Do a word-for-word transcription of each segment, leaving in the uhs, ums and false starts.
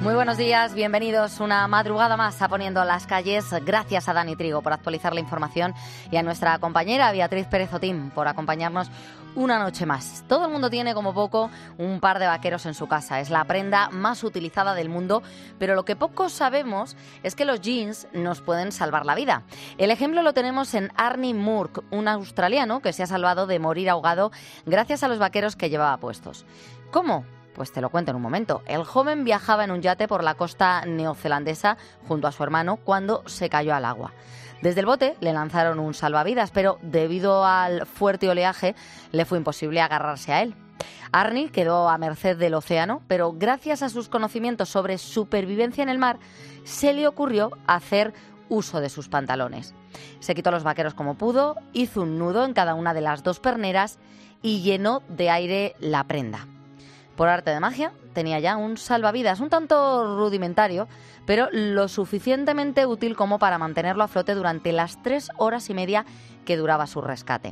Muy buenos días, bienvenidos una madrugada más a Poniendo las Calles. Gracias a Dani Trigo por actualizar la información y a nuestra compañera Beatriz Pérez Otín por acompañarnos una noche más. Todo el mundo tiene como poco un par de vaqueros en su casa. Es la prenda más utilizada del mundo, pero lo que pocos sabemos es que los jeans nos pueden salvar la vida. El ejemplo lo tenemos en Arnie Murk, un australiano que se ha salvado de morir ahogado gracias a los vaqueros que llevaba puestos. ¿Cómo? Pues te lo cuento en un momento. El joven viajaba en un yate por la costa neozelandesa junto a su hermano cuando se cayó al agua. Desde el bote le lanzaron un salvavidas, pero debido al fuerte oleaje le fue imposible agarrarse a él. Arnie quedó a merced del océano, pero gracias a sus conocimientos sobre supervivencia en el mar, se le ocurrió hacer uso de sus pantalones. Se quitó los vaqueros como pudo, hizo un nudo en cada una de las dos perneras y llenó de aire la prenda. Por arte de magia, tenía ya un salvavidas, un tanto rudimentario, pero lo suficientemente útil como para mantenerlo a flote durante las tres horas y media que duraba su rescate.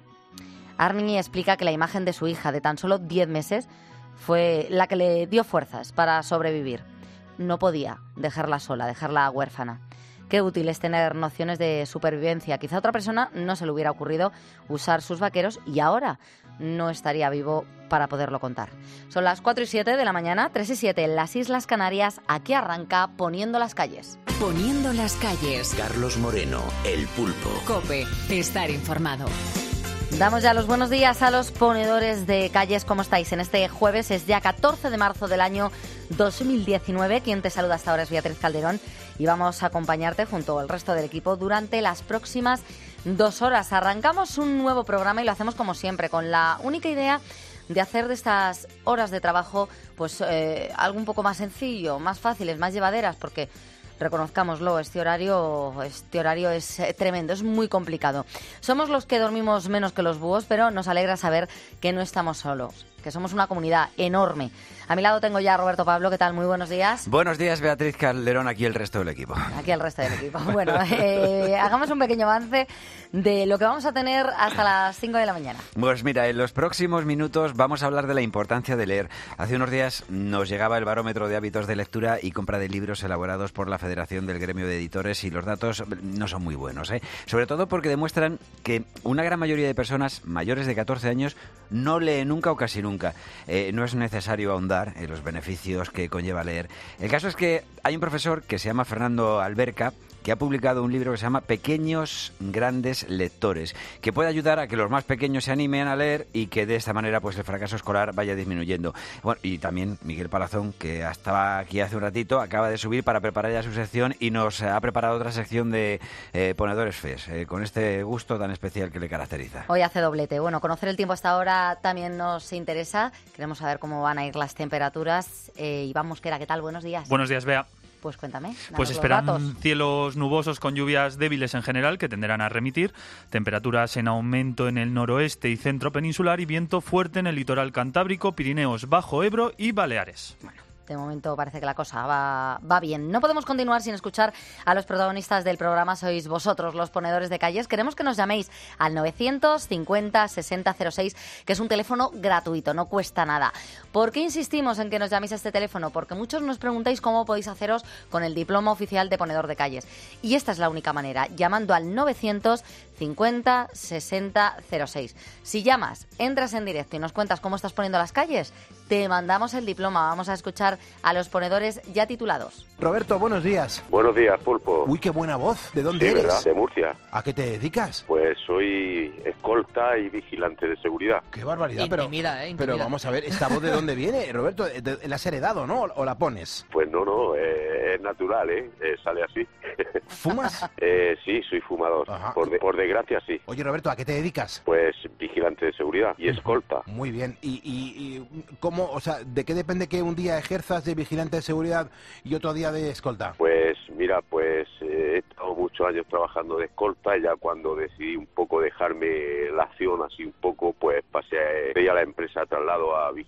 Arnie explica que la imagen de su hija de tan solo diez meses fue la que le dio fuerzas para sobrevivir. No podía dejarla sola, dejarla huérfana. Qué útil es tener nociones de supervivencia. Quizá a otra persona no se le hubiera ocurrido usar sus vaqueros y ahora no estaría vivo para poderlo contar. Son las cuatro y siete de la mañana, tres y siete en las Islas Canarias. Aquí arranca Poniendo las Calles. Poniendo las Calles. Carlos Moreno, El Pulpo. COPE, estar informado. Damos ya los buenos días a los ponedores de calles. ¿Cómo estáis? En este jueves es ya catorce de marzo del año dos mil diecinueve. Quien te saluda hasta ahora es Beatriz Calderón y vamos a acompañarte junto al resto del equipo durante las próximas dos horas. Arrancamos un nuevo programa y lo hacemos como siempre, con la única idea de hacer de estas horas de trabajo pues eh, algo un poco más sencillo, más fáciles, más llevaderas, porque reconozcámoslo, este horario, este horario es tremendo, es muy complicado. Somos los que dormimos menos que los búhos, pero nos alegra saber que no estamos solos, que somos una comunidad enorme. A mi lado tengo ya a Roberto Pablo. ¿Qué tal? Muy buenos días. Buenos días, Beatriz Calderón, aquí el resto del equipo. Aquí el resto del equipo. Bueno, eh, hagamos un pequeño avance de lo que vamos a tener hasta las cinco de la mañana. Pues mira, en los próximos minutos vamos a hablar de la importancia de leer. Hace unos días nos llegaba el barómetro de hábitos de lectura y compra de libros elaborados por la Federación del Gremio de Editores y los datos no son muy buenos, ¿eh? Sobre todo porque demuestran que una gran mayoría de personas mayores de catorce años no leen nunca o casi nunca. Eh, no es necesario ahondar en los beneficios que conlleva leer. El caso es que hay un profesor que se llama Fernando Alberca, que ha publicado un libro que se llama Pequeños Grandes Lectores, que puede ayudar a que los más pequeños se animen a leer y que de esta manera pues el fracaso escolar vaya disminuyendo. Bueno, y también Miguel Palazón, que estaba aquí hace un ratito, acaba de subir para preparar ya su sección y nos ha preparado otra sección de eh, ponedores fes, eh, con este gusto tan especial que le caracteriza. Hoy hace doblete. Bueno, conocer el tiempo hasta ahora también nos interesa. Queremos saber cómo van a ir las temperaturas. Eh, Iván Mosquera, ¿qué tal? Buenos días. Buenos días, Bea. Pues cuéntame. Pues esperan cielos nubosos con lluvias débiles en general que tenderán a remitir, temperaturas en aumento en el noroeste y centro peninsular y viento fuerte en el litoral cantábrico, Pirineos, Bajo Ebro y Baleares. Bueno. De momento parece que la cosa va, va bien. No podemos continuar sin escuchar a los protagonistas del programa. Sois vosotros, los ponedores de calles. Queremos que nos llaméis al novecientos cincuenta sesenta cero seis, que es un teléfono gratuito, no cuesta nada. ¿Por qué insistimos en que nos llaméis a este teléfono? Porque muchos nos preguntáis cómo podéis haceros con el diploma oficial de ponedor de calles. Y esta es la única manera, llamando al novecientos cincuenta sesenta cero seis. Si llamas, entras en directo y nos cuentas cómo estás poniendo las calles, te mandamos el diploma. Vamos a escuchar a los ponedores ya titulados. Roberto, buenos días. Buenos días, Pulpo. Uy, qué buena voz. ¿De dónde Sí, eres? ¿verdad? De Murcia. ¿A qué te dedicas? Pues soy escolta y vigilante de seguridad. Qué barbaridad, pero, Intimida, ¿eh? Intimida. pero vamos a ver, ¿esta voz de dónde viene, Roberto? ¿De- ¿La has heredado, no? ¿O la pones? Pues no, no, eh, es natural, ¿eh? Eh, sale así. ¿Fumas? eh, sí, soy fumador. Ajá. Por, de- por desgracia, sí. Oye, Roberto, ¿a qué te dedicas? Pues vigilante de seguridad y escolta. Muy bien. ¿Y, y, y cómo, o sea, de qué depende que un día ejerzas de vigilante de seguridad y otro día de escolta? Pues mira, pues eh, he estado muchos años trabajando de escolta y ya cuando decidí un poco dejarme la acción así un poco, pues pasé de a la empresa traslado a vigilante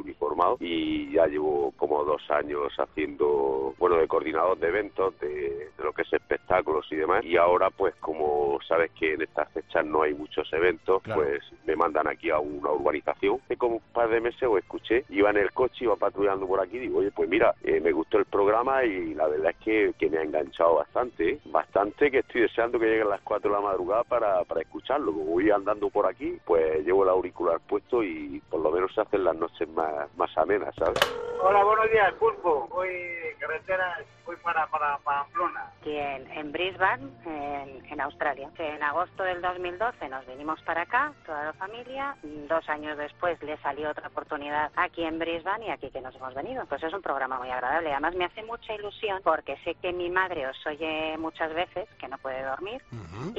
uniformado, y ya llevo como dos años haciendo, bueno, de coordinador de eventos, de, de lo que es espectáculos y demás, y ahora pues como sabes que en estas fechas no hay muchos eventos, claro, pues me mandan aquí a una urbanización. Hace como un par de meses os escuché, iba en el coche, iba patrullando por aquí, digo, oye, pues mira, eh, me gustó el programa y la verdad es que, que me ha enganchado bastante, ¿eh? bastante, que estoy deseando que lleguen las cuatro de la madrugada para, para escucharlo. Como voy andando por aquí, pues llevo el auricular puesto y por lo menos se hacen las noches más, más amenas, ¿sabes? Hola, buenos días, Pulpo. Voy carretera, voy para, para Pamplona. Aquí en, en Brisbane, en, en Australia. En agosto del dos mil doce nos vinimos para acá, toda la familia. Dos años después le salió otra oportunidad aquí en Brisbane y aquí que nos hemos venido. Pues es un programa muy agradable. Además me hace mucha ilusión porque sé que mi madre os oye muchas veces, que no puede dormir. Uh-huh.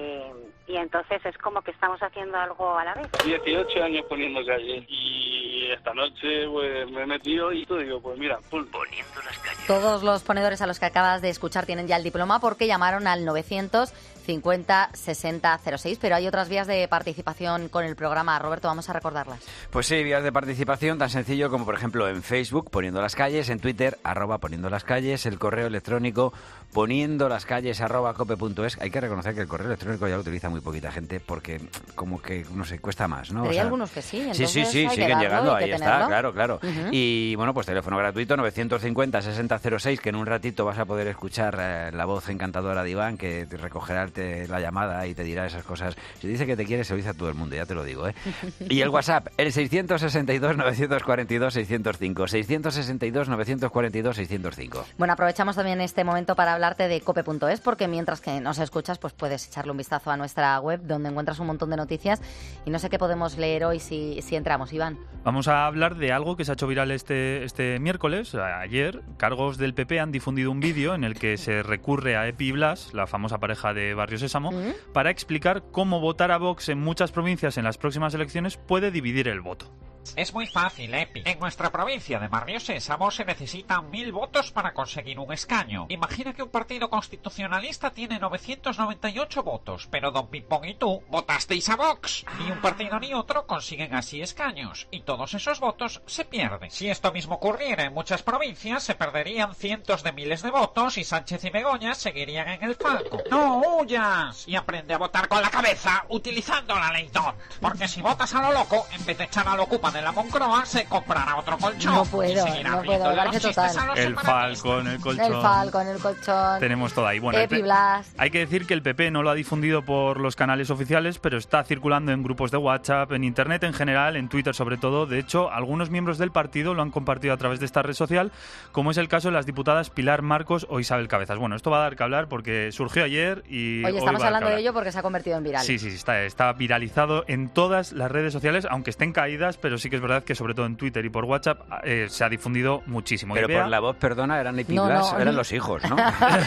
y, y entonces es como que estamos haciendo algo a la vez. dieciocho años poniendo calle y esta noche pues me he metido y todo, digo, pues mira, Pulpo. Poniendo las calles. Todos los ponedores a los que acabas de escuchar tienen ya el diploma porque llamaron al novecientos cincuenta sesenta cero seis, pero hay otras vías de participación con el programa. Roberto, vamos a recordarlas. Pues sí, vías de participación tan sencillo como, por ejemplo, en Facebook, Poniendo las Calles, en Twitter, arroba Poniendo las Calles, el correo electrónico poniendo las calles arroba cope punto es. Hay que reconocer que el correo electrónico ya lo utiliza muy poquita gente porque como que, no sé, cuesta más, ¿no? Pero o hay sea, algunos que sí, entonces sí, sí, sí, hay siguen que llegando, darlo, ahí que está, tenerlo. claro, claro. Uh-huh. Y bueno, pues teléfono gratuito novecientos cincuenta sesenta cero seis, que en un ratito vas a poder escuchar eh, la voz encantadora de Iván, que te recogerá te, la llamada y te dirá esas cosas. Si dice que te quiere, se lo dice a todo el mundo, ya te lo digo, ¿eh? Y el WhatsApp, el seiscientos sesenta y dos novecientos cuarenta y dos seiscientos cinco, seiscientos sesenta y dos novecientos cuarenta y dos seiscientos cinco. Bueno, aprovechamos también este momento para hablarte de cope punto es, porque mientras que nos escuchas, pues puedes echarle un vistazo a nuestra web, donde encuentras un montón de noticias, y no sé qué podemos leer hoy si, si entramos, Iván. Vamos a hablar de algo que se ha hecho viral este, este miércoles, ayer. Cargos del P P han difundido un vídeo en el que se recurre a Epi y Blas, la famosa pareja de Barrio Sésamo, ¿Mm? para explicar cómo votar a Vox en muchas provincias en las próximas elecciones puede dividir el voto. Es muy fácil, Epi. En nuestra provincia de Barrio Sésamo se necesitan mil votos para conseguir un escaño. Imagina que un partido constitucionalista tiene novecientos noventa y ocho votos, pero Don Pimpón y tú votasteis a Vox. Ni un partido ni otro consiguen así escaños, y todos esos votos se pierden. Si esto mismo ocurriera en muchas provincias, se perderían cientos de miles de votos y Sánchez y Begoña seguirían en el palco. ¡No huyas! Y aprende a votar con la cabeza utilizando la ley D O N T. Porque si votas a lo loco, en vez de echar al ocupa de la Moncloa, se comprará otro colchón. No puedo, y no puedo, me parece total. El Falcon, el colchón. El Falcon, el colchón. Tenemos todo ahí. Bueno, Epi Blas. Hay que decir que el P P no lo ha difundido por los canales oficiales, pero está circulando en grupos de WhatsApp, en Internet en general, en Twitter sobre todo. De hecho, algunos miembros del partido lo han compartido a través de esta red social, como es el caso de las diputadas Pilar Marcos o Isabel Cabezas. Bueno, esto va a dar que hablar porque surgió ayer y Oye, hoy estamos va a dar hablando que de hablar. ello porque se ha convertido en viral. Sí, sí, sí, está, está viralizado en todas las redes sociales, aunque estén caídas, pero sí que es verdad que sobre todo en Twitter y por WhatsApp eh, se ha difundido muchísimo. Pero y vea... por la voz, perdona, eran Epi No, Blas, no, eran no. los hijos, ¿no?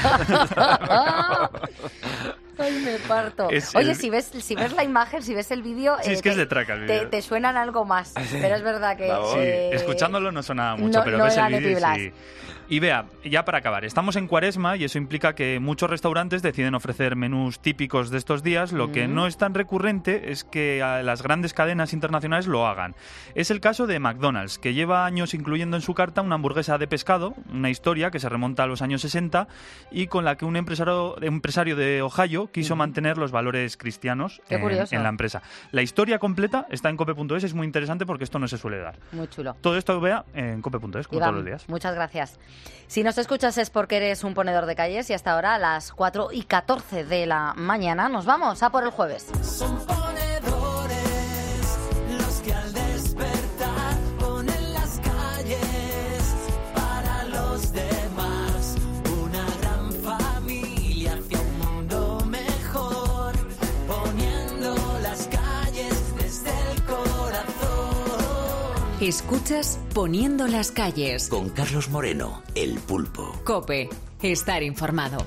Ay, me parto. Es Oye, el- si ves si ves la imagen, si ves el vídeo... Sí, eh, es que es te- de traca el te, vídeo. te suenan algo más, pero es verdad que... La voz. eh, Escuchándolo no sonaba mucho, no- pero no ves el eran vídeo y Epi Blas. sí. Y vea, ya para acabar, estamos en Cuaresma y eso implica que muchos restaurantes deciden ofrecer menús típicos de estos días. Lo que Mm. no es tan recurrente es que a las grandes cadenas internacionales lo hagan. Es el caso de McDonald's, que lleva años incluyendo en su carta una hamburguesa de pescado, una historia que se remonta a los años sesenta y con la que un empresario, empresario de Ohio quiso mantener los valores cristianos Qué en, curioso. en la empresa. La historia completa está en cope punto es, es muy interesante porque esto no se suele dar. Muy chulo. Todo esto vea en cope punto es, como Iván, todos los días. muchas gracias. Si nos escuchas es porque eres un ponedor de calles y hasta ahora a las cuatro y catorce de la mañana nos vamos a por el jueves. Son ponedores los que al despertar ponen las calles para los demás. Una gran familia hacia un mundo mejor, poniendo las calles desde el corazón. Escuchas Poniendo las calles. Con Carlos Moreno, el pulpo. Cope, estar informado.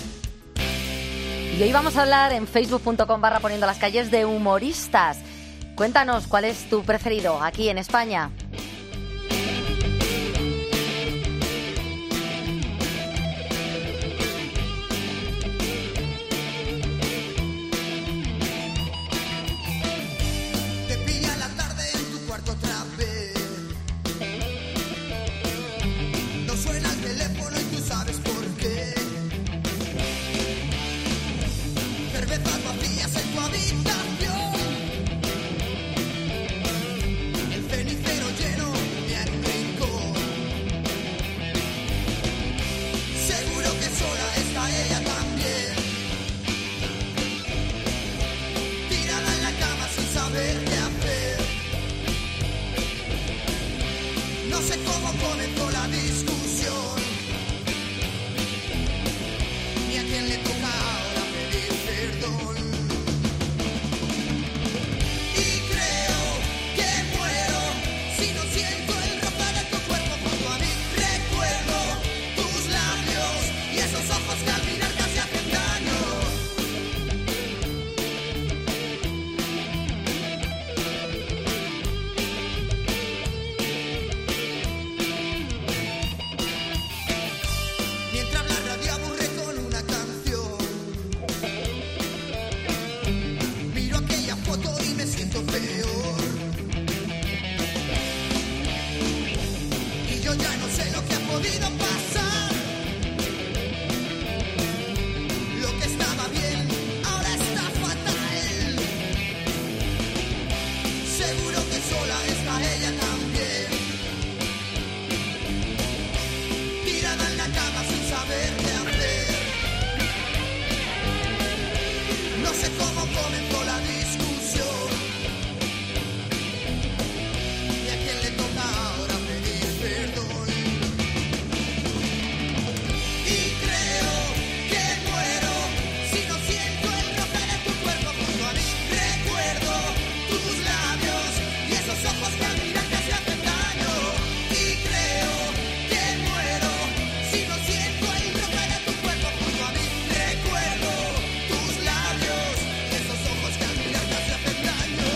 Y hoy vamos a hablar en facebook punto com barra poniendo las calles de humoristas. Cuéntanos cuál es tu preferido aquí en España. Te pilla la tarde en tu cuarto otra vez. sé cómo comenzó la discusión, ni a quién le toca ahora pedir perdón. Y creo que muero si no siento el roce de tu cuerpo junto a mí. Recuerdo tus labios y esos ojos que al mirar casi hacen daño. Mientras la radio aburre con una canción, miro aquella foto y me siento peor. Y yo ya no sé lo que ha podido pasar. Lo que estaba bien ahora está fatal. Seguro que sola está ella también, tirada en la cama sin saber qué hacer. No sé cómo comenzó la discusión, y a quién le toca ahora pedir perdón. Y creo que muero si no siento el roce de tu cuerpo junto a mí. Recuerdo tus labios y esos ojos que al mirar casi hacen daño. Y creo que muero si no siento el roce de tu cuerpo junto a mí. Recuerdo tus labios y esos ojos que al mirar casi hacen daño.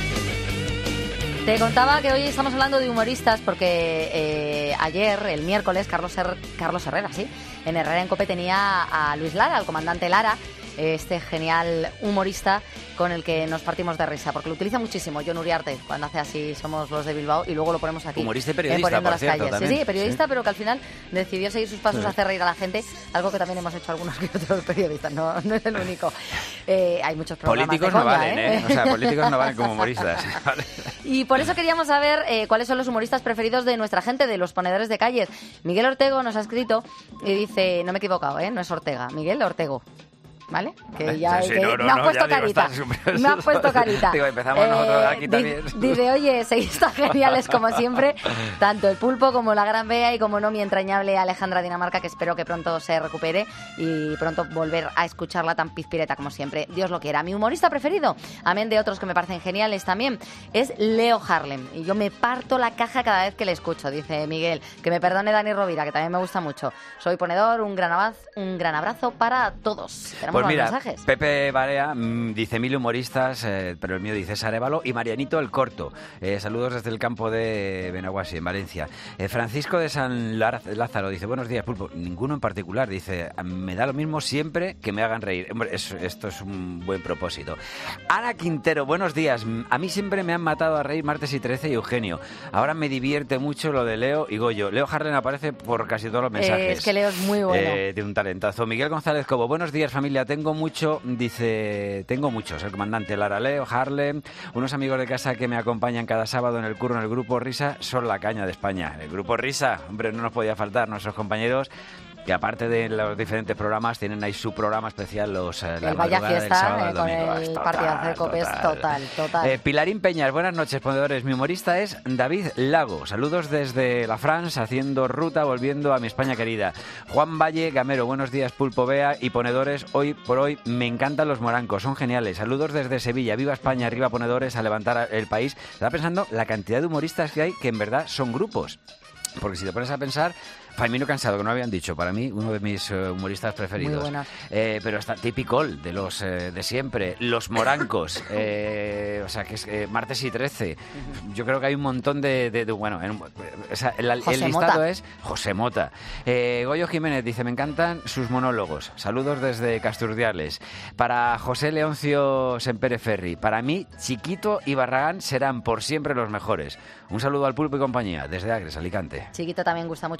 Te contaba que hoy estamos hablando de humoristas porque eh, ayer, el miércoles, Carlos, Her- Carlos Herrera, sí, en Herrera en Cope tenía a Luis Lara, al comandante Lara, este genial humorista con el que nos partimos de risa, porque lo utiliza muchísimo Jon Uriarte, cuando hace así Somos los de Bilbao, y luego lo ponemos aquí. Humorista y en periodista, Poniendo por las cierto, calles. también. Sí, sí, periodista, Sí. pero que al final decidió seguir sus pasos, Sí. hacer reír a la gente, algo que también hemos hecho algunos que otros periodistas, no, no es el único. Eh, hay muchos programas Políticos de no coña, valen, ¿eh? ¿eh? O sea, políticos no valen como humoristas. Vale. Y por eso queríamos saber eh, cuáles son los humoristas preferidos de nuestra gente, de los ponedores de calles. Miguel Ortego nos ha escrito y dice, no me he equivocado, ¿eh? No es Ortega, Miguel Ortego. ¿Vale? Que ya Sí, que no, no, me has no, puesto ya digo, carita. estás- Me has puesto carita. Digo, empezamos nosotros aquí di- también. Dice, oye, seguís tan geniales como siempre, tanto el Pulpo como la Gran Bea y como no mi entrañable Alejandra Dinamarca, que espero que pronto se recupere y pronto volver a escucharla tan pizpireta como siempre. Dios lo quiera. Mi humorista preferido, amén de otros que me parecen geniales también, es Leo Harlem. Y yo me parto la caja cada vez que le escucho, dice Miguel. Que me perdone Dani Rovira, que también me gusta mucho. Soy ponedor, un gran abrazo, un gran abrazo para todos. Tenemos Pues más mira, mensajes. Pepe Barea mm, dice mil humoristas, eh, pero el mío dice Sarevalo y Marianito el Corto. Eh, saludos desde el campo de Benaguasi, en Valencia. Eh, Francisco de San Lar- Lázaro dice, buenos días, Pulpo. Ninguno en particular, dice, me da lo mismo siempre que me hagan reír. Hombre, es- esto es un buen propósito. Ana Quintero, buenos días. A mí siempre me han matado a reír Martes y trece y Eugenio. Ahora me divierte mucho lo de Leo y Goyo. Leo Harlen aparece por casi todos los mensajes. Eh, es que Leo es muy bueno. Eh, tiene un talentazo. Miguel González Cobo, buenos días familia, tengo mucho, dice, tengo muchos, el comandante Lara, Leo, Harlem, unos amigos de casa que me acompañan cada sábado en el curro en el Grupo Risa, son la caña de España. El Grupo Risa, hombre, no nos podía faltar nuestros compañeros, que aparte de los diferentes programas, tienen ahí su programa especial, los eh, la El Vaya madrugada del Fiesta sábado eh, al con domingo. el Es total, partidazo de Copes, total, total. Eh, Pilarín Peñas, buenas noches, ponedores. Mi humorista es David Lago. Saludos desde la France, haciendo ruta, volviendo a mi España querida. Juan Valle Gamero, buenos días, Pulpo Bea y ponedores. Hoy por hoy me encantan los morancos, son geniales. Saludos desde Sevilla. Viva España, arriba ponedores, a levantar el país. Estaba pensando la cantidad de humoristas que hay que en verdad son grupos. Porque si te pones a pensar, Faimino Cansado, que no habían dicho, para mí uno de mis eh, humoristas preferidos. Muy buenos. Eh, pero está típico de los eh, de siempre, los morancos, eh, o sea que es eh, Martes y trece. Yo creo que hay un montón de, de- de- bueno, en un- o sea, el, el José listado Mota. es José Mota. Eh, Goyo Jiménez dice, me encantan sus monólogos. Saludos desde Casturdiales. Para José Leoncio Sempere Ferri, para mí Chiquito y Barragán serán por siempre los mejores. Un saludo al Pulpo y compañía desde Agres, Alicante. Chiquito también gusta mucho a los ponedores.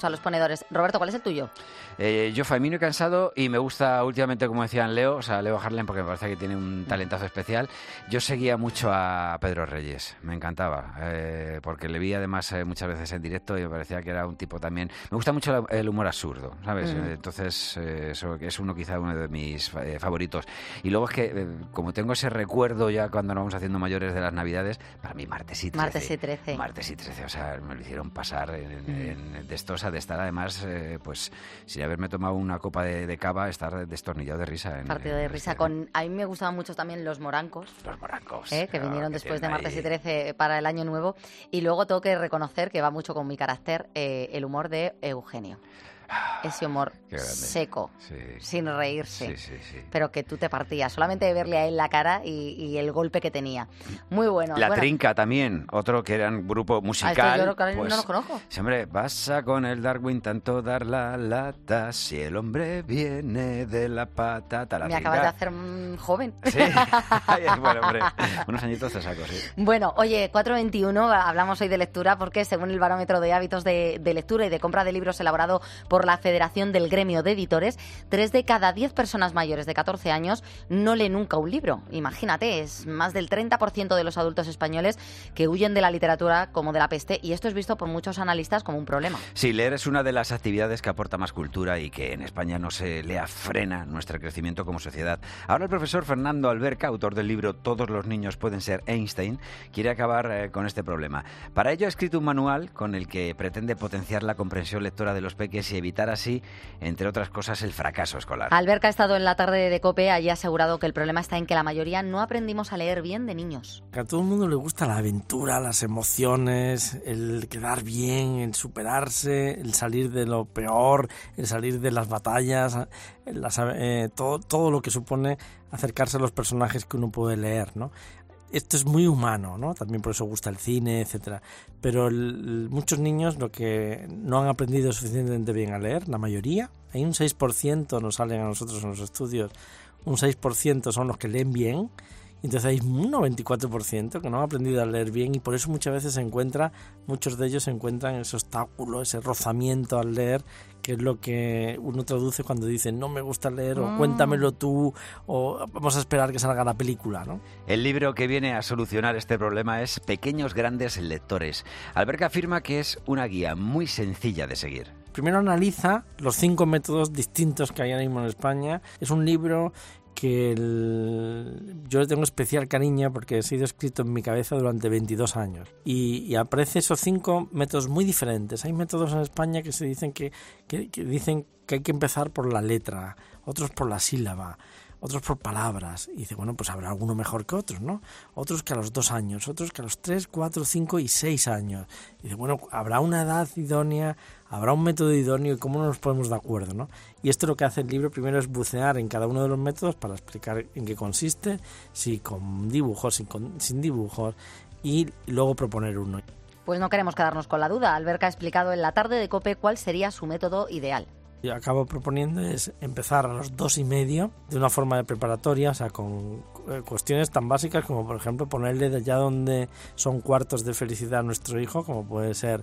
editores. Roberto, ¿cuál es el tuyo? Eh, yo, Famino y Cansado, y me gusta últimamente, como decían Leo, o sea, Leo Harlem, porque me parece que tiene un talentazo especial. Yo seguía mucho a Pedro Reyes, me encantaba, eh, porque le vi además eh, muchas veces en directo y me parecía que era un tipo también... Me gusta mucho la, el humor absurdo, ¿sabes? Mm. Entonces, eh, eso es uno quizá uno de mis eh, favoritos. Y luego es que, eh, como tengo ese recuerdo ya cuando nos vamos haciendo mayores de las Navidades, para mí Martes y trece. Martes y trece. Martes y trece, o sea, me lo hicieron pasar en, en, en, de estos, de estar además, eh, pues, sin haberme tomado una copa de, de cava, estar destornillado de risa. En, Partido de risa. Con, a mí me gustaban mucho también Los Morancos. Los Morancos. ¿eh? Que claro, vinieron que después de Martes ahí... y trece para el Año Nuevo. Y luego tengo que reconocer que va mucho con mi carácter eh, el humor de Eugenio. Ese humor seco, sí. sin reírse, sí, sí, sí. pero que tú te partías solamente de verle a él la cara y, y el golpe que tenía. Muy bueno. La bueno. Trinca también, otro que era un grupo musical. Ah, esto yo pues, no lo conozco. Sí, hombre, pasa con el Darwin tanto dar la lata, si el hombre viene de la patata. La Me trinca. acabas de hacer un joven. Sí, bueno, hombre, unos añitos te saco, sí. Bueno, oye, cuatro veintiuno, hablamos hoy de lectura porque según el barómetro de hábitos de, de lectura y de compra de libros elaborado por la Federación del Gremio de Editores, tres de cada diez personas mayores de catorce años no leen nunca un libro. Imagínate, es más del treinta por ciento de los adultos españoles que huyen de la literatura como de la peste, y esto es visto por muchos analistas como un problema. Sí, leer es una de las actividades que aporta más cultura y que en España no se lea frena nuestro crecimiento como sociedad. Ahora el profesor Fernando Alberca, autor del libro Todos los niños pueden ser Einstein, quiere acabar eh, con este problema. Para ello ha escrito un manual con el que pretende potenciar la comprensión lectora de los peques y evitar así, entre otras cosas, el fracaso escolar. Alberca ha estado en la tarde de COPE, allí ha asegurado que el problema está en que la mayoría no aprendimos a leer bien de niños. A todo el mundo le gusta la aventura, las emociones, el quedar bien, el superarse, el salir de lo peor, el salir de las batallas, las, eh, todo, todo lo que supone acercarse a los personajes que uno puede leer, ¿no? Esto es muy humano, ¿no? También por eso gusta el cine, etcétera. Pero el, muchos niños lo que no han aprendido suficientemente bien a leer, la mayoría, hay un seis por ciento nos salen a nosotros en los estudios, un seis por ciento son los que leen bien, entonces hay un noventa y cuatro por ciento que no han aprendido a leer bien, y por eso muchas veces se encuentra, muchos de ellos se encuentran ese obstáculo, ese rozamiento al leer, que es lo que uno traduce cuando dice no me gusta leer, o cuéntamelo tú, o vamos a esperar que salga la película, ¿no? El libro que viene a solucionar este problema es Pequeños Grandes Lectores. Alberca afirma que es una guía muy sencilla de seguir. Primero analiza los cinco métodos distintos que hay ahora mismo en España. Es un libro que el... yo le tengo especial cariño porque ha sido escrito en mi cabeza durante veintidós años y, y aparece esos cinco métodos muy diferentes. Hay métodos en España que se dicen que, que, que dicen que hay que empezar por la letra, otros por la sílaba, otros por palabras, y dice, bueno, pues habrá alguno mejor que otros, ¿no? Otros que a los dos años, otros que a los tres, cuatro, cinco y seis años. Y dice, bueno, habrá una edad idónea, habrá un método idóneo, y cómo no nos ponemos de acuerdo, ¿no? Y esto lo que hace el libro primero es bucear en cada uno de los métodos para explicar en qué consiste, si con dibujos, sin, con, sin dibujos, y luego proponer uno. Pues no queremos quedarnos con la duda. Alberca ha explicado en la tarde de COPE cuál sería su método ideal. Yo acabo proponiendo es empezar a los dos y medio de una forma de preparatoria, o sea, con cuestiones tan básicas como, por ejemplo, ponerle de allá donde son cuartos de felicidad a nuestro hijo, como puede ser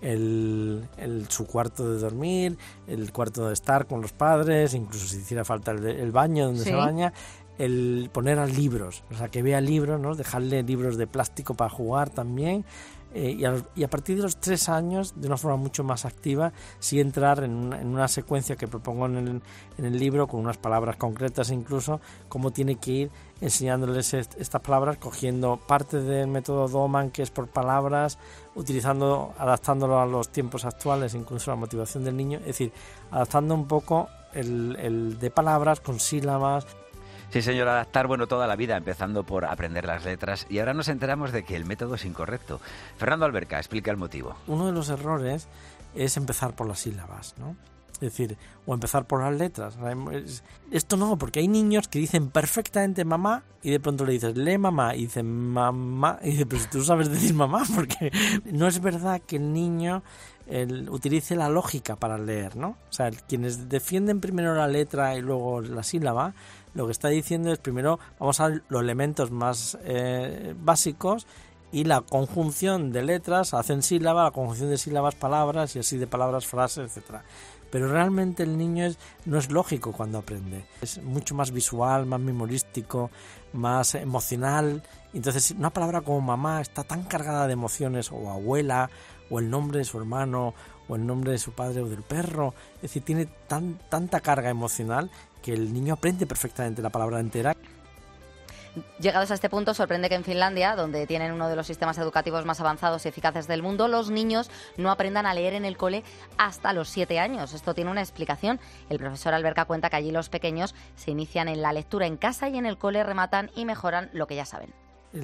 el, el su cuarto de dormir, el cuarto de estar con los padres, incluso si hiciera falta el, el baño donde ¿Sí? se baña, el poner a libros, o sea, que vea libros, ¿no? Dejarle libros de plástico para jugar también. Eh, y, a, y a partir de los tres años, de una forma mucho más activa, sí entrar en una, en una secuencia que propongo en el, en el libro, con unas palabras concretas incluso, cómo tiene que ir enseñándoles est- estas palabras, cogiendo parte del método Doman, que es por palabras, utilizando, adaptándolo a los tiempos actuales, incluso a la motivación del niño, es decir, adaptando un poco el, el de palabras con sílabas. Sí, señor, adaptar, bueno, toda la vida, empezando por aprender las letras, y ahora nos enteramos de que el método es incorrecto. Fernando Alberca, explica el motivo. Uno de los errores es empezar por las sílabas, ¿no? Es decir, o empezar por las letras. Esto no, porque hay niños que dicen perfectamente mamá y de pronto le dices, lee mamá, y dicen mamá, y dice, pero si tú sabes decir mamá, porque no es verdad que el niño el, utilice la lógica para leer, ¿no? O sea, quienes defienden primero la letra y luego la sílaba, lo que está diciendo es primero vamos a ver los elementos más eh, básicos y la conjunción de letras hacen sílaba, la conjunción de sílabas palabras y así de palabras frases, etcétera. Pero realmente el niño es, no es lógico cuando aprende, es mucho más visual, más memorístico, más emocional. Entonces una palabra como mamá está tan cargada de emociones, o abuela, o el nombre de su hermano, o el nombre de su padre o del perro, es decir, tiene tan, tanta carga emocional que el niño aprende perfectamente la palabra entera. Llegados a este punto, sorprende que en Finlandia, donde tienen uno de los sistemas educativos más avanzados y eficaces del mundo, los niños no aprendan a leer en el cole hasta los siete años. Esto tiene una explicación. El profesor Alberca cuenta que allí los pequeños se inician en la lectura en casa y en el cole rematan y mejoran lo que ya saben.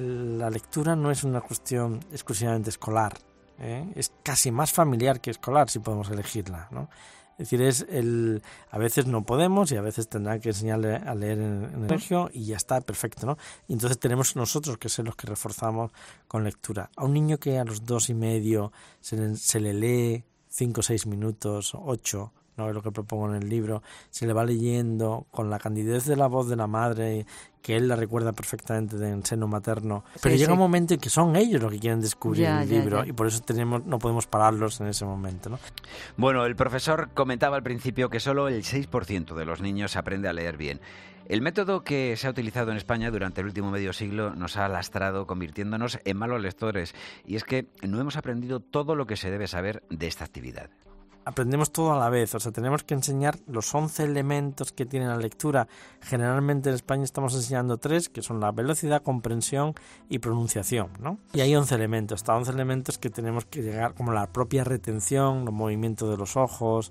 La lectura no es una cuestión exclusivamente escolar, ¿eh? Es casi más familiar que escolar si podemos elegirla, ¿no? Es decir, es el a veces no podemos y a veces tendrán que enseñarle a leer en, en el colegio y ya está, perfecto, ¿no? Y entonces tenemos nosotros que ser los que reforzamos con lectura. A un niño que a los dos y medio se le, se le lee cinco o seis minutos, ocho, no es lo que propongo en el libro, se le va leyendo con la candidez de la voz de la madre, que él la recuerda perfectamente del seno materno, pero sí, llega sí. un momento en que son ellos los que quieren descubrir ya, el libro ya, ya. y por eso tenemos no podemos pararlos en ese momento, ¿no? Bueno, el profesor comentaba al principio que solo el seis por ciento de los niños aprende a leer bien. El método que se ha utilizado en España durante el último medio siglo nos ha lastrado, convirtiéndonos en malos lectores, y es que no hemos aprendido todo lo que se debe saber de esta actividad. Aprendemos todo a la vez, o sea, tenemos que enseñar los once elementos que tiene la lectura. Generalmente en España estamos enseñando tres, que son la velocidad, comprensión y pronunciación, ¿no? Y hay once elementos, hasta once elementos que tenemos que llegar, como la propia retención, los movimientos de los ojos,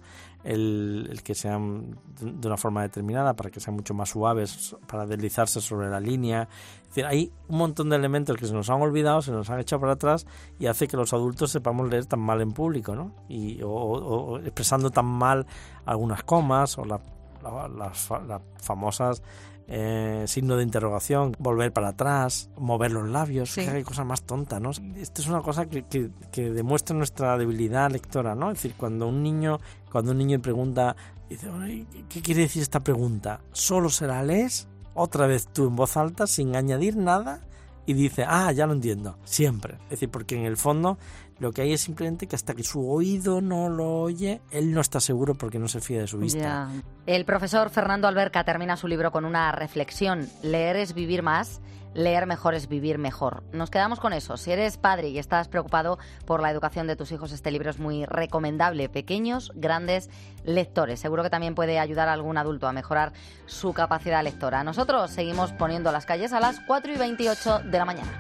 el, el que sean de una forma determinada para que sean mucho más suaves, para deslizarse sobre la línea. Es decir, hay un montón de elementos que se nos han olvidado, se nos han echado para atrás y hace que los adultos sepamos leer tan mal en público, ¿no? Y, o, o, o expresando tan mal algunas comas o la, la, las, las famosas eh, signo de interrogación, volver para atrás, mover los labios, sí. que hay cosas más tontas, ¿no? Esto es una cosa que, que, que demuestra nuestra debilidad lectora, ¿no? Es decir, cuando un niño, cuando un niño pregunta, dice, ¿qué quiere decir esta pregunta? Solo se la lees otra vez tú en voz alta, sin añadir nada, y dice, ah, ya lo entiendo, siempre. Es decir, porque en el fondo lo que hay es simplemente que hasta que su oído no lo oye, él no está seguro porque no se fía de su vista. Ya. El profesor Fernando Alberca termina su libro con una reflexión. Leer es vivir más, leer mejor es vivir mejor. Nos quedamos con eso. Si eres padre y estás preocupado por la educación de tus hijos, este libro es muy recomendable. Pequeños, grandes lectores. Seguro que también puede ayudar a algún adulto a mejorar su capacidad lectora. Nosotros seguimos poniendo las calles a las cuatro y veintiocho de la mañana.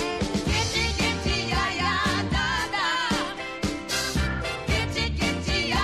Yeah.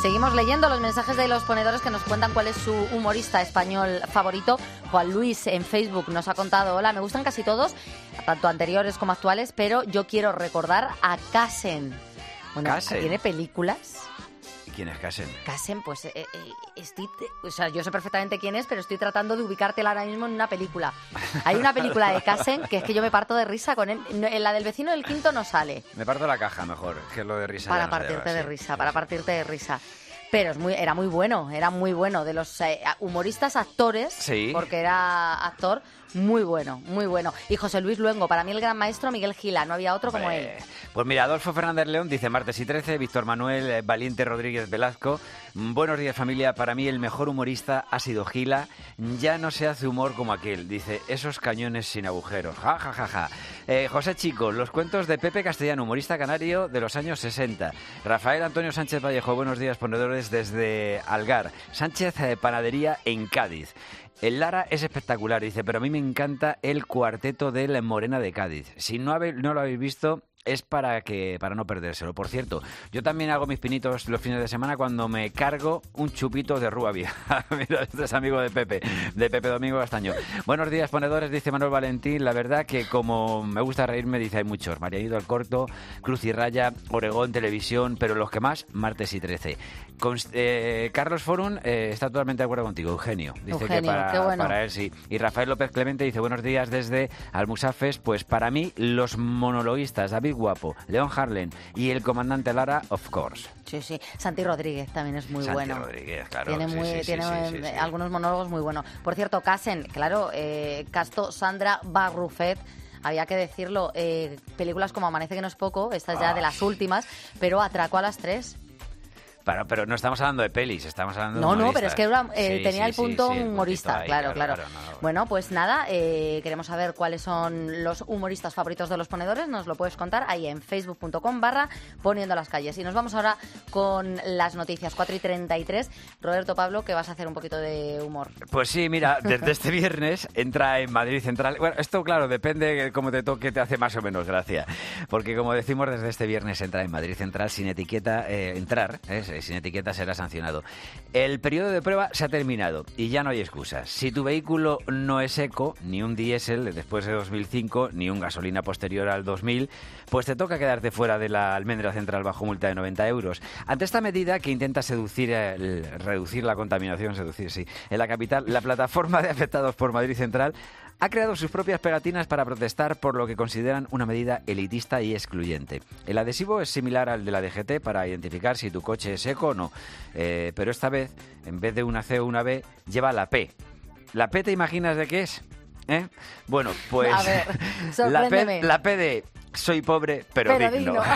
Seguimos leyendo los mensajes de los ponedores que nos cuentan cuál es su humorista español favorito. Juan Luis en Facebook nos ha contado: hola, me gustan casi todos, tanto anteriores como actuales, pero yo quiero recordar a Casen. Bueno, Casen. ¿tiene películas? ¿Quién es Casen? Casen, pues eh, eh, estoy, o sea, yo sé perfectamente quién es, pero estoy tratando de ubicártela ahora mismo en una película. Hay una película de Casen que es que yo me parto de risa con él. No, en la del vecino del quinto no sale. Me parto la caja mejor, que es lo de risa. Para ya no se partirte lleva, de sí. risa, para partirte de risa. Pero es muy, era muy bueno, era muy bueno. De los eh, humoristas actores, Sí. porque era actor, muy bueno, muy bueno. Y José Luis Luengo, para mí el gran maestro, Miguel Gila, no había otro como él. Eh, Pues mira, Adolfo Fernández León dice martes y trece, Víctor Manuel eh, Valiente Rodríguez Velasco. mm, Buenos días, familia. Para mí el mejor humorista ha sido Gila. Ya no se hace humor como aquel. Dice, esos cañones sin agujeros. Ja, ja, ja, ja. Eh, José Chico, los cuentos de Pepe Castellano, humorista canario de los años sesenta. Rafael Antonio Sánchez Vallejo, buenos días, ponedores desde Algar. Sánchez eh, Panadería en Cádiz. El Lara es espectacular, dice, pero a mí me encanta el cuarteto de la Morena de Cádiz. Si no, habe- no lo habéis visto, es para que para no perdérselo. Por cierto, yo también hago mis pinitos los fines de semana cuando me cargo un chupito de rúa vieja. Mira, este es amigo de Pepe, de Pepe Domingo Castaño. Buenos días, ponedores, dice Manuel Valentín. La verdad que como me gusta reírme, dice, hay muchos. Marianito al Corto, Cruz y Raya, Oregón Televisión, pero los que más, martes y trece. Const- eh, Carlos Forum eh, está totalmente de acuerdo contigo, Eugenio. Dice Eugenio, que para, qué bueno. para él sí. Y Rafael López Clemente dice, buenos días desde Almusafes. Pues para mí, los monologuistas David Guapo, León Harlen y el comandante Lara, of course. Sí, sí. Santi Rodríguez también es muy Santi bueno. Rodríguez, claro. Tiene, sí, muy, sí, sí, tiene sí, eh, sí, sí. algunos monólogos muy buenos. Por cierto, Casen, claro, eh, Casto Sandra Barrufet. Había que decirlo, eh, películas como Amanece que no es poco, esta es ya Ah. de las últimas, pero Atraco a las tres. Pero, pero no estamos hablando de pelis, estamos hablando de No, no, humoristas. pero es que era, eh, Sí, tenía sí, el sí, punto sí, el humorista, puntito ahí, claro, claro. no. Bueno, pues nada, eh, queremos saber cuáles son los humoristas favoritos de los ponedores, nos lo puedes contar ahí en facebook punto com barra poniendo las calles. Y nos vamos ahora con las noticias, cuatro y treinta y tres. Roberto, Pablo, que vas a hacer un poquito de humor. Pues sí, mira, desde este viernes entra en Madrid Central. Bueno, esto, claro, depende de cómo te toque, te hace más o menos gracia. Porque, como decimos, desde este viernes entra en Madrid Central sin etiqueta. Eh, entrar, eh, sin etiqueta será sancionado. El periodo de prueba se ha terminado y ya no hay excusas. Si tu vehículo no es eco, ni un diésel de después de dos mil cinco, ni un gasolina posterior al dos mil, pues te toca quedarte fuera de la almendra central bajo multa de noventa euros. Ante esta medida que intenta seducir, el, reducir la contaminación, seducir, sí, en la capital, la plataforma de afectados por Madrid Central ha creado sus propias pegatinas para protestar por lo que consideran una medida elitista y excluyente. El adhesivo es similar al de la D G T para identificar si tu coche es eco o no, eh, pero esta vez, en vez de una C o una B, lleva la P. ¿La P te imaginas de qué es? ¿Eh? Bueno, pues A ver, la, sorpréndeme. P, la P de soy pobre, pero, Pero digno. digno.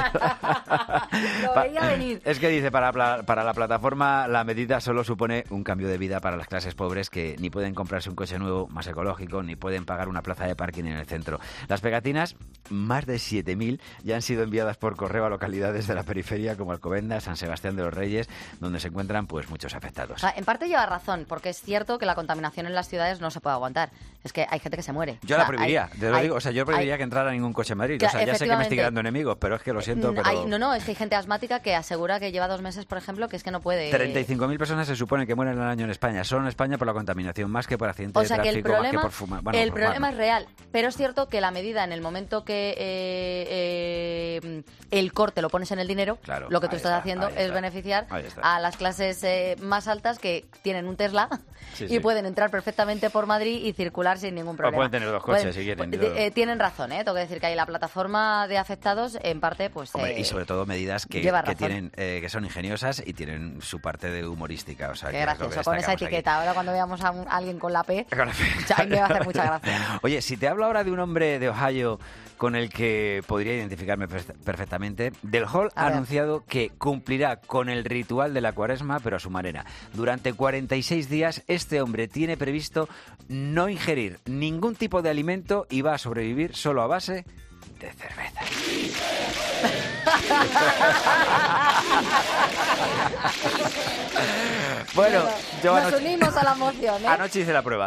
Lo veía venir. Es que dice, para, pla- para la plataforma la medida solo supone un cambio de vida para las clases pobres que ni pueden comprarse un coche nuevo más ecológico, ni pueden pagar una plaza de parking en el centro. Las pegatinas, más de siete mil, ya han sido enviadas por correo a localidades de la periferia como Alcobendas, San Sebastián de los Reyes, donde se encuentran pues muchos afectados. Ah, en parte lleva razón, porque es cierto que la contaminación en las ciudades no se puede aguantar. Es que hay gente que se muere. Yo O la sea, prohibiría, hay- te lo hay- digo. O sea, yo prohibiría hay- que entrara ningún coche en Madrid. Que O sea, ya sé que me estoy efectivamente- creando enemigos, pero es que lo siento, pero... Hay- no, no, es que hay gente asmática que asegura que lleva dos meses, por ejemplo, que es que no puede... treinta y cinco mil personas se supone que mueren al año en España, solo en España por la contaminación, más que por accidentes O sea de que el tráfico, más que problema, por fumar. Bueno, el por problema fumar, es real, pero es cierto que la medida en el momento que eh, eh, el corte lo pones en el dinero, Claro, lo que tú ahí estás está, haciendo ahí es está, beneficiar ahí está. a las clases eh, más altas que tienen un Tesla Sí, y sí. pueden entrar perfectamente por Madrid y circular sin ningún problema. pueden tener dos coches, si quieren, pu- yo- eh, tienen razón, ¿eh? Tengo que decir que hay la plataforma de afectados, en parte, pues... Hombre, eh, y sobre todo medidas que, lleva que razón. tienen eh, que son ingeniosas y tienen su parte de humorística. O sea, Qué que es lo que gracioso, con esa destacamos aquí. etiqueta. Ahora cuando veamos a, un- a alguien con la P, Con la P. ya, ahí me va a hacer mucha gracia. Oye, si te hablo ahora de un hombre de Ohio con el que podría identificarme per- perfectamente, Del Hall A ha ver. anunciado que cumplirá con el ritual de la cuaresma, pero a su manera. Durante cuarenta y seis días, este hombre tiene previsto no ingerir ningún tipo de alimento y va a sobrevivir solo a base de cerveza. Bueno, yo nos anoche, unimos a la emoción, ¿eh? anoche hice la prueba.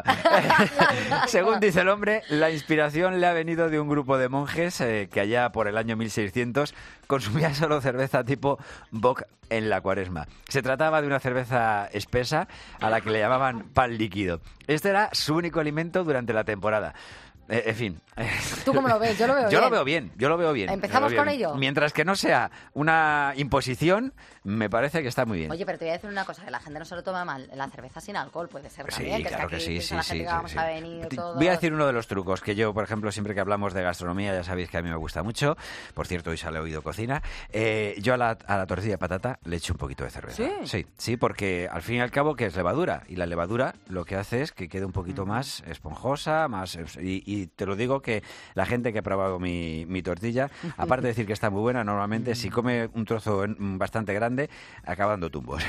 Según dice el hombre, la inspiración le ha venido de un grupo de monjes eh, que allá por el año mil seiscientos consumía solo cerveza tipo Bock en la cuaresma. Se trataba de una cerveza espesa a la que le llamaban pan líquido. Este era su único alimento durante la temporada. Eh, en fin. ¿Tú cómo lo ves? Yo lo veo yo bien. Yo lo veo bien, yo lo veo bien. ¿Empezamos veo con bien. ello? Mientras que no sea una imposición, me parece que está muy bien. Oye, pero te voy a decir una cosa, que la gente no se lo toma mal. La cerveza sin alcohol puede ser Sí, también. claro que, que es sí, aquí sí, la sí, gente que sí, vamos sí. a venir todos. Voy a decir uno de los trucos que yo, por ejemplo, siempre que hablamos de gastronomía, ya sabéis que a mí me gusta mucho. Por cierto, hoy sale Oído Cocina. Eh, yo a la, a la tortilla de patata le echo un poquito de cerveza. ¿Sí? Sí, sí, porque al fin y al cabo, ¿qué es levadura? Y la levadura lo que hace es que quede un poquito uh-huh. más esponjosa, más y, y te lo digo que la gente que ha probado mi, mi tortilla, aparte de decir que está muy buena, normalmente si come un trozo bastante grande, acaba dando tumbos.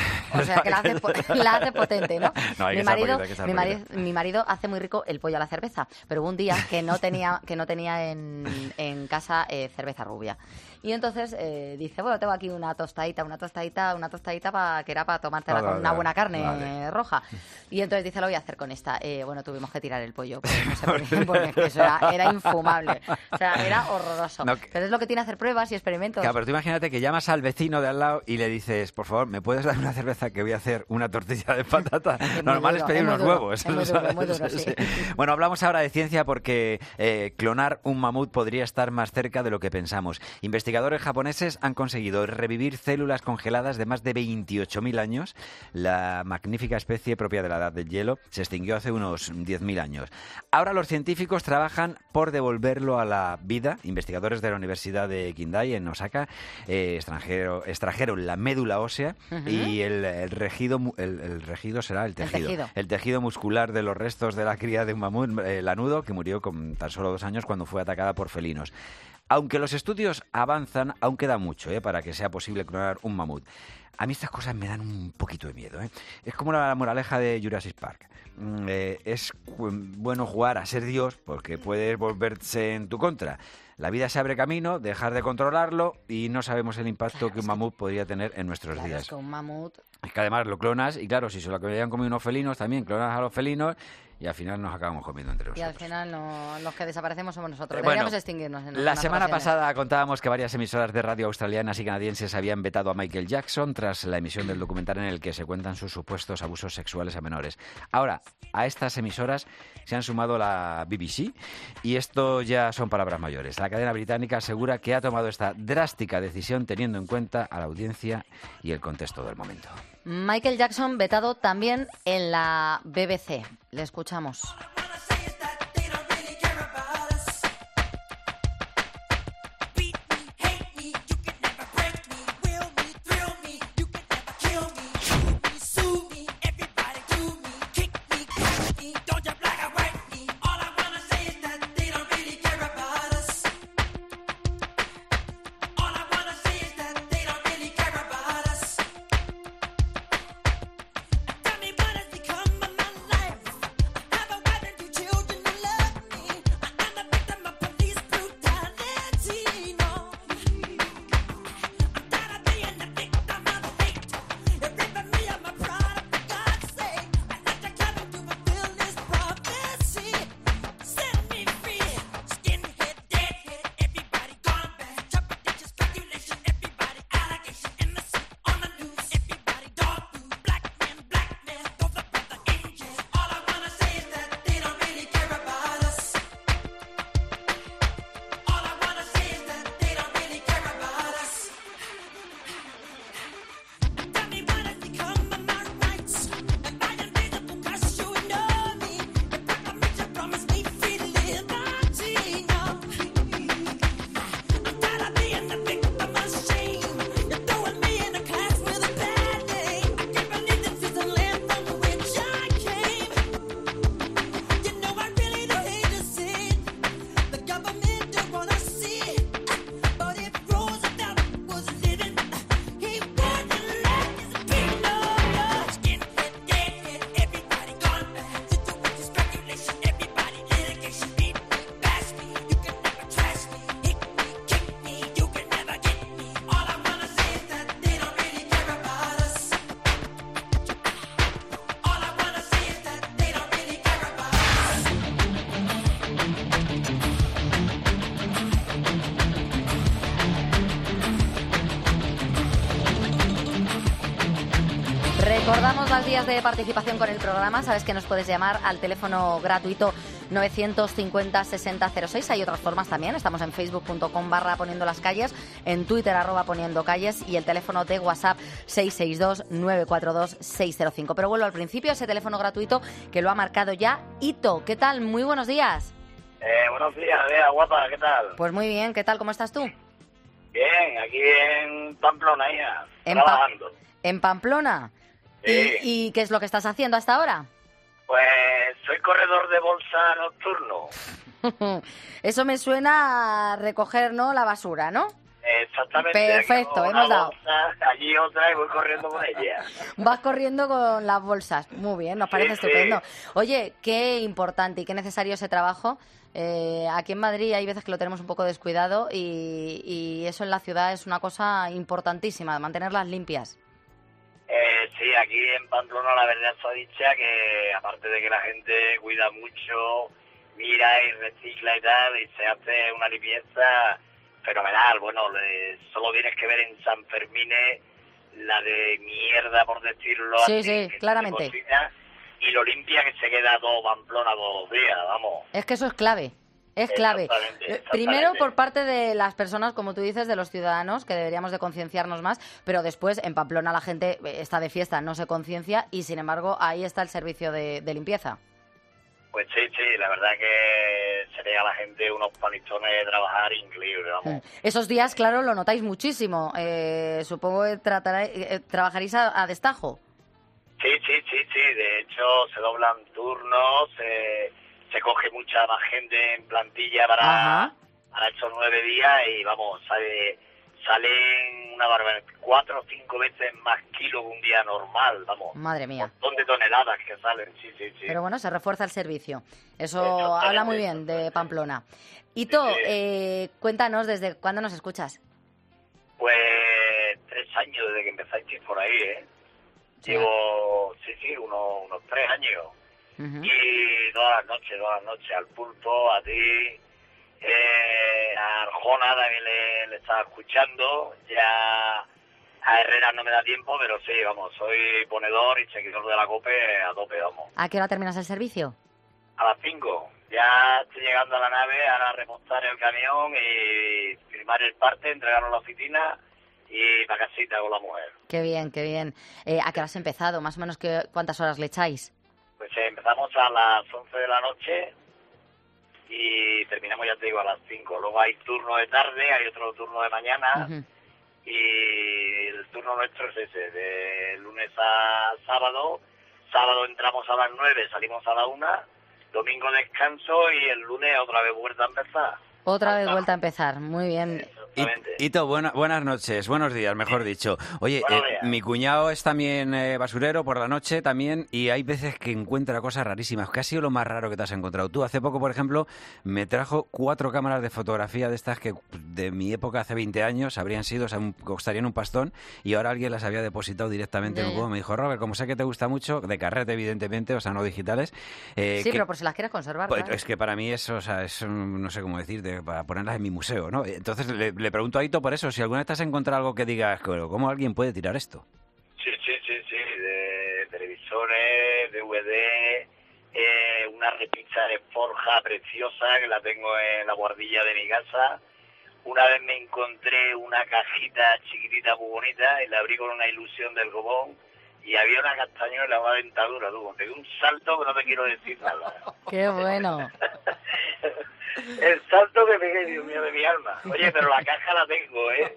O sea, que la hace, la hace potente, ¿no? No, hay mi, que marido, poquito, hay que mi, marido, mi marido hace muy rico el pollo a la cerveza, pero hubo un día que no tenía, que no tenía en, en casa eh, cerveza rubia. Y entonces eh, dice, bueno, tengo aquí una tostadita, una tostadita, una tostadita pa, que era para tomártela ah, con vale, una buena carne vale. roja. Y entonces dice, lo voy a hacer con esta. Eh, bueno, tuvimos que tirar el pollo, porque, no sé por qué, porque eso era, era infumable. O sea, era horroroso. No, Pero es lo que tiene hacer pruebas y experimentos. Claro, pero tú imagínate que llamas al vecino de al lado y le dices, por favor, ¿me puedes dar una cerveza que voy a hacer una tortilla de patata? Normal es pedir unos duro, huevos. Es muy duro, muy duro, sí. Sí. Bueno, hablamos ahora de ciencia porque eh, clonar un mamut podría estar más cerca de lo que pensamos. Investigadores japoneses han conseguido revivir células congeladas de más de veintiocho mil años. La magnífica especie propia de la edad del hielo se extinguió hace unos diez mil años. Ahora los científicos trabajan por devolverlo a la vida. Investigadores de la Universidad de Kindai en Osaka eh, extranjero, extrajeron la médula ósea uh-huh. y el, el, regido, el, el regido será el tejido, el tejido. El tejido muscular de los restos de la cría de un mamut eh, lanudo que murió con tan solo dos años cuando fue atacada por felinos. Aunque los estudios avanzan, aún queda mucho ¿eh? para que sea posible clonar un mamut. A mí estas cosas me dan un poquito de miedo. ¿eh? Es como la moraleja de Jurassic Park. Mm, eh, es bueno jugar a ser Dios porque puedes volverse en tu contra. La vida se abre camino, dejar de controlarlo y no sabemos el impacto claro, que un mamut podría tener en nuestros claro, días. Es que un mamut... Es que además lo clonas y claro, si se lo habían comido unos felinos, también clonas a los felinos y al final nos acabamos comiendo entre nosotros. Y al final no, los que desaparecemos somos nosotros. Eh, Deberíamos bueno, extinguirnos. En la semana ocasiones. pasada contábamos que varias emisoras de radio australianas y canadienses habían vetado a Michael Jackson tras la emisión del documental en el que se cuentan sus supuestos abusos sexuales a menores. Ahora, a estas emisoras se han sumado la B B C y esto ya son palabras mayores. La cadena británica asegura que ha tomado esta drástica decisión teniendo en cuenta a la audiencia y el contexto del momento. Michael Jackson vetado también en la B B C. Le escuchamos. Recordamos las vías de participación con el programa. Sabes que nos puedes llamar al teléfono gratuito novecientos cincuenta sesenta cero seis. Hay otras formas también. Estamos en facebook.com barra poniendo las calles, en Twitter arroba poniendo calles y el teléfono de WhatsApp seis seis dos nueve cuatro dos seis cero cinco. Pero vuelvo al principio, ese teléfono gratuito que lo ha marcado ya Ito. ¿Qué tal? Muy buenos días. Eh, buenos días, Bea, guapa, ¿qué tal? Pues muy bien, ¿qué tal? ¿Cómo estás tú? Bien, aquí en Pamplona ya, En trabajando. Pa- en Pamplona. Sí. ¿Y, ¿Y qué es lo que estás haciendo hasta ahora? Pues soy corredor de bolsa nocturno. Eso me suena a recoger, ¿no?, la basura, ¿no? Exactamente. Perfecto, aquí cojo hemos una dado. bolsa, allí otra y voy corriendo con ella. Vas corriendo con las bolsas. Muy bien, nos parece Sí, sí. estupendo. Oye, qué importante y qué necesario ese trabajo. Eh, aquí en Madrid hay veces que lo tenemos un poco descuidado y, y eso en la ciudad es una cosa importantísima, mantenerlas limpias. Eh, sí, aquí en Pamplona la verdad está dicha que aparte de que la gente cuida mucho, mira y recicla y tal, y se hace una limpieza fenomenal. Bueno, le- solo tienes que ver en San Fermín la de mierda, por decirlo Sí, así, sí, que claramente. se cocina, y lo limpia que se queda todo Pamplona todos los días, vamos. Es que eso es clave. Es clave. Exactamente, Eh, exactamente. Primero por parte de las personas, como tú dices, de los ciudadanos, que deberíamos de concienciarnos más, pero después en Pamplona la gente eh, está de fiesta, no se conciencia y sin embargo ahí está el servicio de, de limpieza. Pues sí, sí, la verdad que se le da a la gente unos panitones de trabajar increíbles, vamos. Mm. Esos días, claro, lo notáis muchísimo. Eh, supongo que trataréis- eh, trabajaréis a, a destajo. Sí, sí, sí, sí, de hecho se doblan turnos, se, se coge mucha más gente en plantilla para, Ajá. para estos nueve días y vamos, sale, salen una barbaridad, cuatro o cinco veces más kilos que un día normal, vamos. Madre mía. Un montón de toneladas que salen, sí, sí, sí. Pero bueno, se refuerza el servicio. Eso Exactamente, habla muy bien de Pamplona. Ito, Sí, sí. eh, cuéntanos desde cuándo nos escuchas. Pues tres años desde que empezasteis por ahí, ¿eh? Llevo, sí, sí, unos, unos tres años. Ujú. Y todas las noches, todas las noches, al Pulpo, a ti, eh, a Arjona también le, le estaba escuchando, ya a Herrera no me da tiempo, pero sí, vamos, soy ponedor y seguidor de la COPE a tope, vamos. ¿A qué hora terminas el servicio? A las cinco, ya estoy llegando a la nave, ahora a repostar el camión y firmar el parte, entregarlo a la oficina y para casita con la mujer. Qué bien, qué bien. Eh, ¿A qué hora has empezado? Más o menos, ¿qué, ¿cuántas horas le echáis? Pues eh, empezamos a las once de la noche y terminamos, ya te digo, a las cinco. Luego hay turno de tarde, hay otro turno de mañana Ujú. y el turno nuestro es ese, de lunes a sábado. Sábado entramos a las nueve, salimos a la una, domingo descanso y el lunes otra vez vuelta a empezar. Otra vez vuelta a empezar. Muy bien. Ito, buena- buenas noches, buenos días, mejor dicho. Oye, Buenos eh, días. mi cuñado es también eh, basurero por la noche también y hay veces que encuentra cosas rarísimas. ¿Qué ha sido lo más raro que te has encontrado? Tú hace poco, por ejemplo, me trajo cuatro cámaras de fotografía de estas que de mi época hace veinte años habrían sido, o sea, un- costarían un pastón y ahora alguien las había depositado directamente Ya, en un ya. cubo. Me dijo, Robert, como sé que te gusta mucho, de carrete evidentemente, o sea, no digitales. eh, Sí, que- pero por si las quieres conservar. pues, claro. es que para mí eso, o sea, es, un- no sé cómo decirte, para ponerlas en mi museo, ¿no? Entonces le, le pregunto a Ito por eso, si alguna vez te has encontrado algo que digas, "Pero, ¿cómo alguien puede tirar esto?" Sí, sí, sí, sí, de televisores, D V D, eh, una repisa de forja preciosa que la tengo en la guardilla de mi casa. Una vez me encontré una cajita chiquitita muy bonita y la abrí con una ilusión del gobón y había una castañuela, una dentadura, tú, me pegué un salto que no te quiero decir nada. Qué bueno. El salto que pegué, Dios mío, de mi alma. Oye, pero la caja la tengo, ¿eh?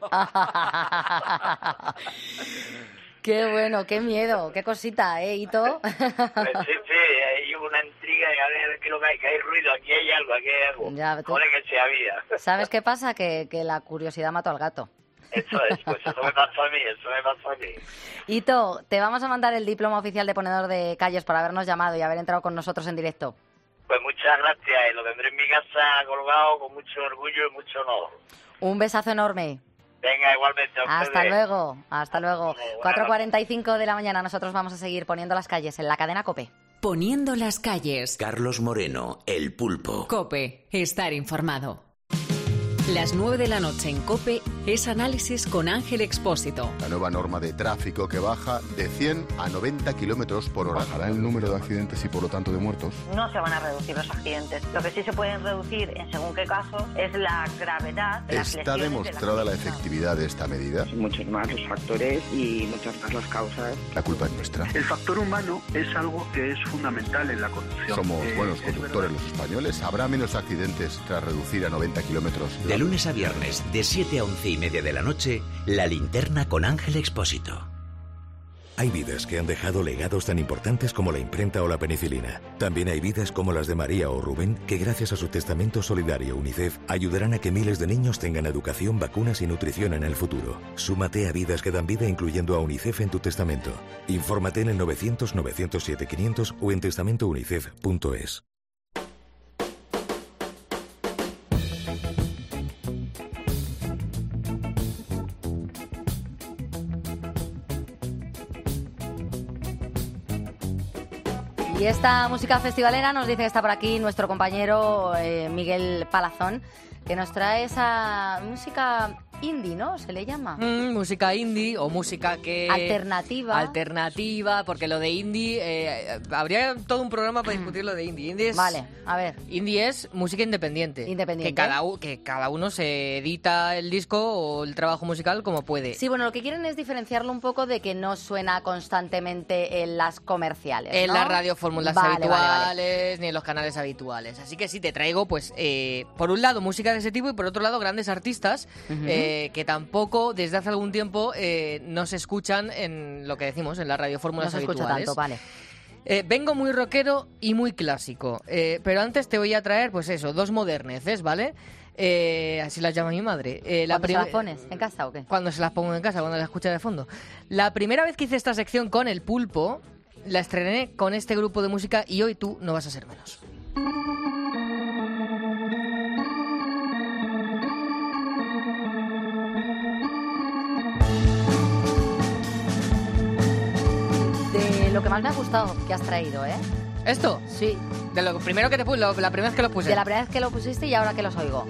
Qué bueno, qué miedo, qué cosita, ¿eh, Ito? Pues sí, sí, hay una intriga y a ver qué es lo que hay, que hay ruido, aquí hay algo, aquí hay algo. Ya, tú- Joder, que se había. ¿Sabes qué pasa? Que, que la curiosidad mató al gato. Eso es, pues eso me pasó a mí, eso me pasó a mí. Ito, te vamos a mandar el diploma oficial de ponedor de calles por habernos llamado y haber entrado con nosotros en directo. Pues muchas gracias y lo tendré en mi casa colgado con mucho orgullo y mucho honor. Un besazo enorme. Venga, igualmente a Hasta ustedes. luego, hasta luego. cuatro cuarenta y cinco de la mañana, nosotros vamos a seguir poniendo las calles en la cadena COPE. Poniendo las calles. Carlos Moreno, el pulpo. COPE. Estar informado. Las nueve de la noche en COPE es análisis con Ángel Expósito. La nueva norma de tráfico que baja de cien a noventa kilómetros por hora. ¿Bajará el número de accidentes y por lo tanto de muertos? No se van a reducir los accidentes. Lo que sí se pueden reducir en según qué casos es la gravedad de las ¿Está lesiones demostrada de la la efectividad de esta medida? Muchos más los factores y muchas más las causas. La culpa es nuestra. El factor humano es algo que es fundamental en la conducción. Somos Eh, buenos es conductores verdad. los españoles. ¿Habrá menos accidentes tras reducir a noventa kilómetros? De lunes a viernes, de siete a once y media de la noche, La Linterna con Ángel Expósito. Hay vidas que han dejado legados tan importantes como la imprenta o la penicilina. También hay vidas como las de María o Rubén que gracias a su testamento solidario UNICEF ayudarán a que miles de niños tengan educación, vacunas y nutrición en el futuro. Súmate a Vidas que dan vida incluyendo a UNICEF en tu testamento. Infórmate en el novecientos, novecientos siete, quinientos o en testamento unicef punto es. Y esta música festivalera nos dice que está por aquí nuestro compañero eh, Miguel Palazón, que nos trae esa música indie, ¿no? Se le llama. Mm, música indie o música que... Alternativa. Alternativa, porque lo de indie... Eh, habría todo un programa para discutir lo de indie. Indie es, Vale, a ver. Indie es música independiente. Independiente. Que cada, u- que cada uno se edita el disco o el trabajo musical como puede. Sí, bueno, lo que quieren es diferenciarlo un poco de que no suena constantemente en las comerciales, En ¿no? las radiofórmulas Vale, habituales, vale, vale. ni en los canales habituales. Así que sí, te traigo, pues, eh, por un lado, música de ese tipo y por otro lado, grandes artistas Ujú. eh, que tampoco, desde hace algún tiempo, eh, no se escuchan en lo que decimos, en las radiofórmulas No se escucha habituales. tanto, vale. Eh, vengo muy rockero y muy clásico, eh, pero antes te voy a traer, pues eso, dos moderneces, ¿vale? Eh, así las llama mi madre. Eh, la ¿Cuándo se prim- las pones? ¿En casa o qué? Cuando se las pongo en casa, cuando las escucho de fondo. La primera vez que hice esta sección con El Pulpo, la estrené con este grupo de música y hoy tú no vas a ser menos. De lo que más me ha gustado que has traído, ¿eh? ¿Esto? Sí. De lo primero que te puse, lo- la primera vez que lo puse. De la primera vez que lo pusiste y ahora que los oigo.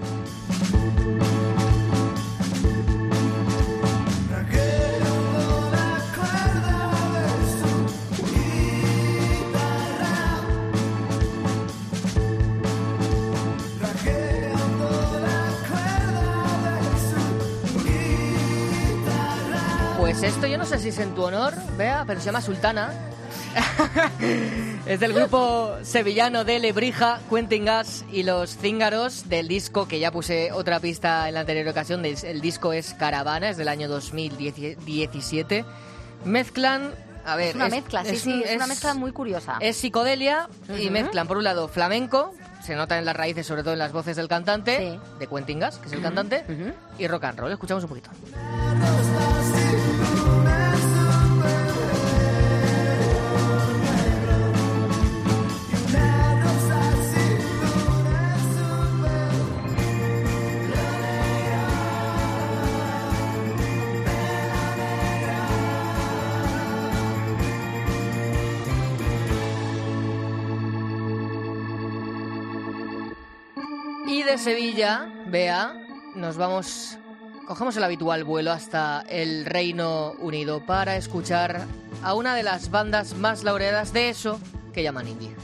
Pues esto yo no sé si es en tu honor, vea, pero se llama Sultana. Es del grupo sevillano de Lebrija, Quentin Gas y los Cíngaros, del disco que ya puse otra pista en la anterior ocasión. del- El disco es Caravana, es del año dos mil diecisiete. Mezclan... A ver, Es una mezcla, sí, sí, es una mezcla muy curiosa. Es psicodelia y Ujú. mezclan, por un lado, flamenco, se nota en las raíces, sobre todo en las voces del cantante, de Quentin Gas, que es el Ujú, cantante, y rock and roll. Escuchamos un poquito. Y de Sevilla, vea, nos vamos, cogemos el habitual vuelo hasta el Reino Unido para escuchar a una de las bandas más laureadas de eso que llaman indie.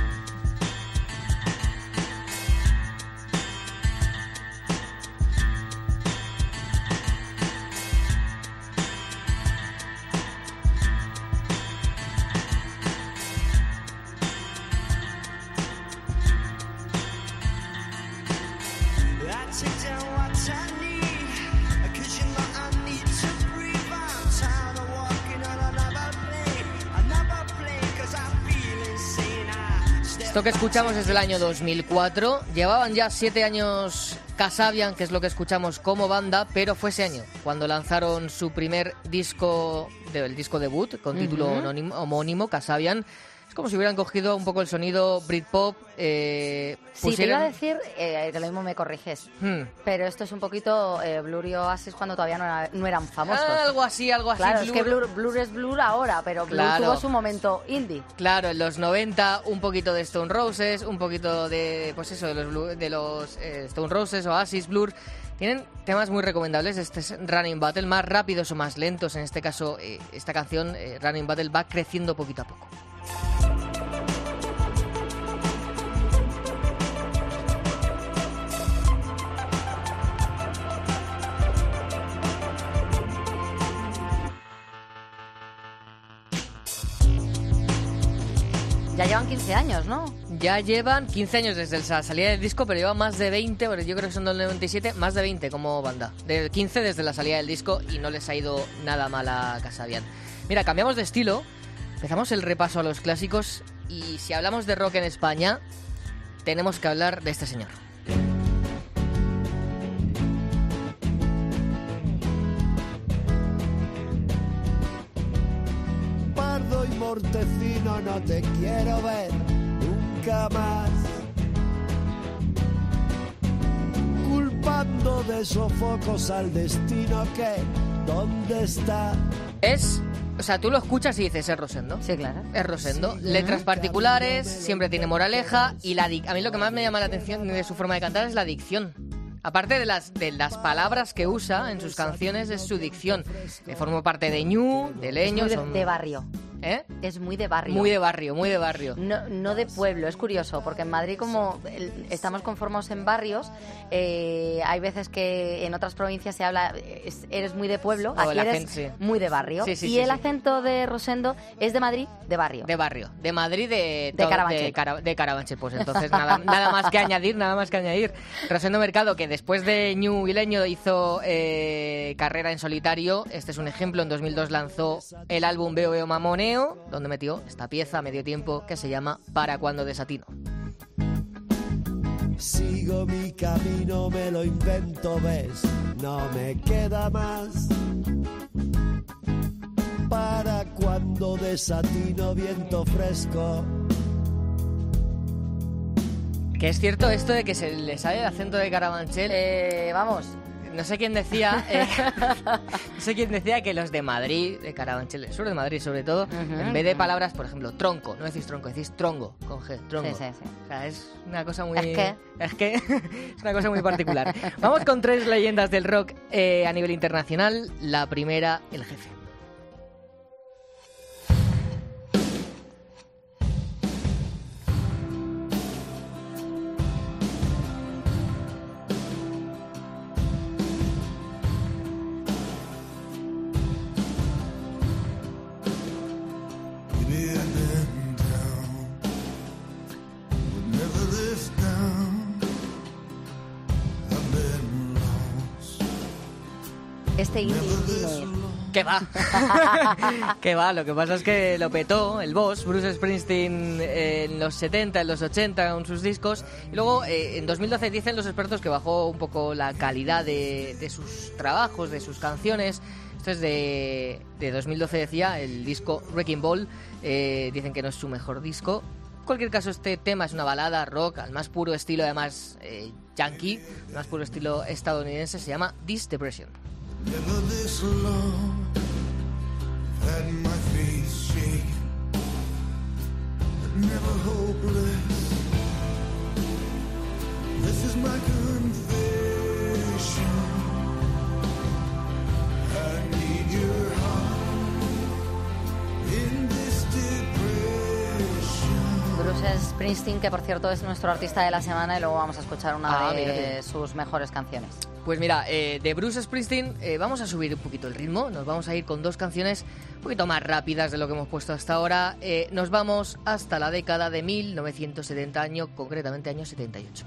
I take down what I need, 'cause you know I need to breathe. I'm tired of walking on another plane, another plane, 'cause I feel insane. I step Esto que escuchamos es del año dos mil cuatro. Llevaban ya siete años Kasabian, que es lo que escuchamos como banda, pero fue ese año cuando lanzaron su primer disco, de- el disco debut, con título Ujú. homónimo, homónimo, Kasabian. Es como si hubieran cogido un poco el sonido Britpop. Eh, Sí, te iba a pusieron- decir, eh, que lo mismo me corriges, Hmm. pero esto es un poquito eh, Blur y Oasis cuando todavía no, era- no eran famosos. Ah, algo así, algo así. Claro, es que Blur. Blur, Blur es Blur ahora, pero Blur Claro. tuvo su momento indie. Claro, en los noventa un poquito de Stone Roses, un poquito de, pues eso, de los, Blue- de los eh, Stone Roses, Oasis, Blur. Tienen temas muy recomendables. Este es Running Battle, más rápidos o más lentos. En este caso, eh, esta canción, eh, Running Battle, va creciendo poquito a poco. Ya llevan quince años, ¿no? Ya llevan quince años desde la salida del disco, pero llevan más de veinte, porque yo creo que son del noventa y siete, más de veinte como banda. De quince desde la salida del disco y no les ha ido nada mal a Kasabian. Mira, cambiamos de estilo, empezamos el repaso a los clásicos y si hablamos de rock en España, tenemos que hablar de este señor. Pardo y Mortecino, no te quiero ver nunca más. Culpando de sofocos al destino que, ¿dónde está? Es... O sea, tú lo escuchas y dices, es Rosendo. Sí, claro. Es Rosendo. Letras particulares, siempre tiene moraleja y la dic- a mí lo que más me llama la atención de su forma de cantar es la dicción. Aparte de las, de las palabras que usa en sus canciones, es su dicción. Eh, formo parte de Ñu, de Leño. Es muy de, son... de barrio. ¿Eh? Es muy de barrio. Muy de barrio, muy de barrio. No, no de pueblo, es curioso, porque en Madrid como el, estamos conformados en barrios, eh, hay veces que en otras provincias se habla, es, eres muy de pueblo, O aquí el eres acento, sí. muy de barrio. Sí, sí, y sí, el sí. acento de Rosendo es de Madrid, de barrio. De barrio. De Madrid, de... De to- Carabanchel. De, Cara- de Carabanchel, pues entonces nada, nada más que añadir, nada más que añadir. Rosendo Mercado, que después de Ñu y Leño hizo eh, carrera en solitario, este es un ejemplo, en dos mil dos lanzó el álbum Veo Veo Mamoneo, donde metió esta pieza a medio tiempo que se llama Para Cuando Desatino. Sigo mi camino, me lo invento, ves, no me queda más. Para cuando desatino, viento fresco. Que es cierto esto de que se le sale el acento de Carabanchel. Eh, vamos. No sé quién decía, eh, no sé quién decía que los de Madrid, de Carabanchel, del sur de Madrid sobre todo, Ujú. en vez de palabras, por ejemplo, tronco, no decís tronco, decís trongo, con G, trongo. Sí, sí, sí. O sea, es una cosa muy... Es que- Es que es una cosa muy particular. Vamos con tres leyendas del rock eh, a nivel internacional. La primera, el Jefe. Maybe I've been down, but never this down. I've been lost. Este indie, indie no es. ¿Qué va? ¿Qué va? Lo que pasa es que lo petó el boss, Bruce Springsteen, eh, en los setenta, en los ochenta, con sus discos. Y luego, eh, en dos mil doce, dicen los expertos que bajó un poco la calidad de, de sus trabajos, de sus canciones. Esto es de, de dos mil doce, decía, el disco Wrecking Ball. Eh, dicen que no es su mejor disco. En cualquier caso, este tema es una balada rock al más puro estilo, además, eh, yankee, al más puro estilo estadounidense. Se llama This Depression. Never this long. Had my faith shaken, but never hopeless. This is my confession. I need your heart in this depression. Bruce Springsteen, que por cierto es nuestro artista de la semana, y luego vamos a escuchar una Ah, de mira. sus mejores canciones. Pues mira, eh, de Bruce Springsteen eh, vamos a subir un poquito el ritmo, nos vamos a ir con dos canciones un poquito más rápidas de lo que hemos puesto hasta ahora. Eh, nos vamos hasta la década de mil novecientos setenta, año, concretamente año setenta y ocho.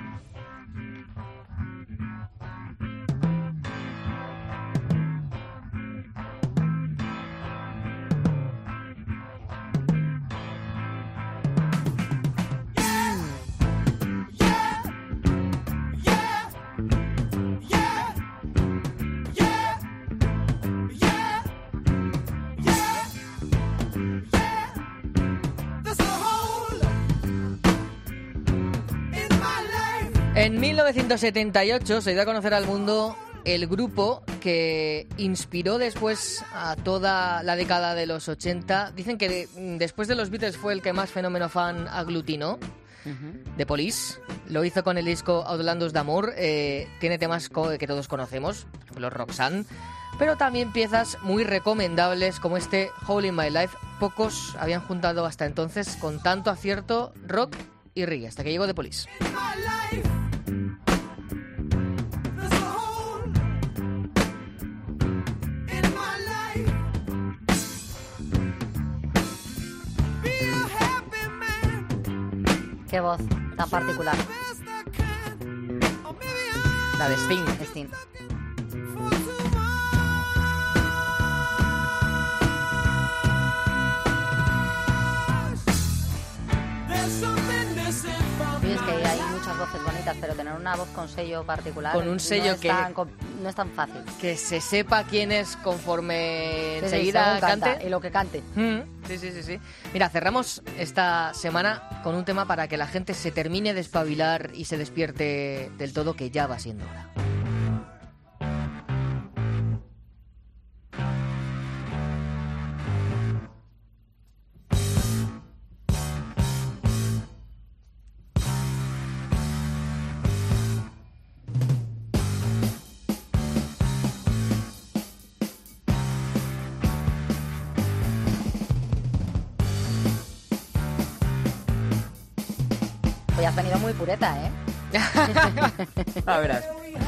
En mil novecientos setenta y ocho se dio a conocer al mundo el grupo que inspiró después a toda la década de los ochenta. Dicen que de- después de los Beatles fue el que más fenómeno fan aglutinó. The Police. Lo hizo con el disco Outlandos d'Amour. Eh, tiene temas co- que todos conocemos, por ejemplo Roxanne, pero también piezas muy recomendables como este Hole in My Life. Pocos habían juntado hasta entonces con tanto acierto rock y reggae, hasta que llegó The Police. Qué voz tan particular. La de Sting. Sting. Sí, es que hay muchas voces bonitas, pero tener una voz con sello particular Con un sello no es que- tan com- no es tan fácil. Que se sepa quién es conforme Sí, sí, enseguida según canta, cante. y lo que cante. Mm, sí, sí, sí, sí. Mira, cerramos esta semana con un tema para que la gente se termine de espabilar y se despierte del todo, que ya va siendo hora. Pues ya has venido muy pureta, ¿eh? A verás.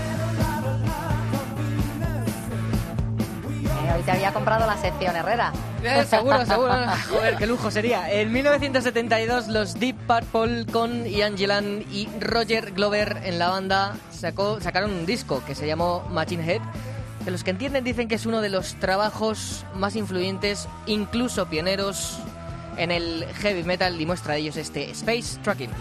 Eh, hoy te había comprado la sección Herrera. Eh, seguro, seguro. Joder, qué lujo sería. En mil novecientos setenta y dos, los Deep Purple con Ian Gillan y Roger Glover en la banda sacó, sacaron un disco que se llamó Machine Head, que los que entienden dicen que es uno de los trabajos más influyentes, incluso pioneros, en el heavy metal, y muestra de ellos este Space Trucking.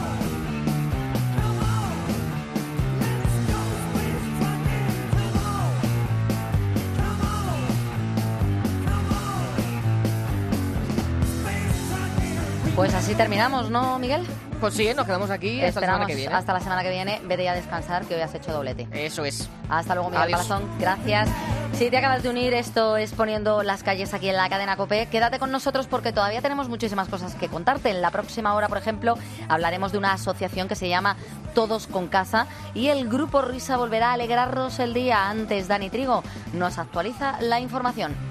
Pues así terminamos, ¿no, Miguel? Pues sí, nos quedamos aquí hasta la semana Esperamos que viene. hasta la semana que viene. Vete ya a descansar, que hoy has hecho doblete. Eso es. Hasta luego, Miguel Adiós. Palazón. Gracias. Si te acabas de unir, esto es Poniendo las calles aquí en la cadena COPE. Quédate con nosotros porque todavía tenemos muchísimas cosas que contarte. En la próxima hora, por ejemplo, hablaremos de una asociación que se llama Todos con Casa y el Grupo Risa volverá a alegrarnos el día. Antes, Dani Trigo nos actualiza la información.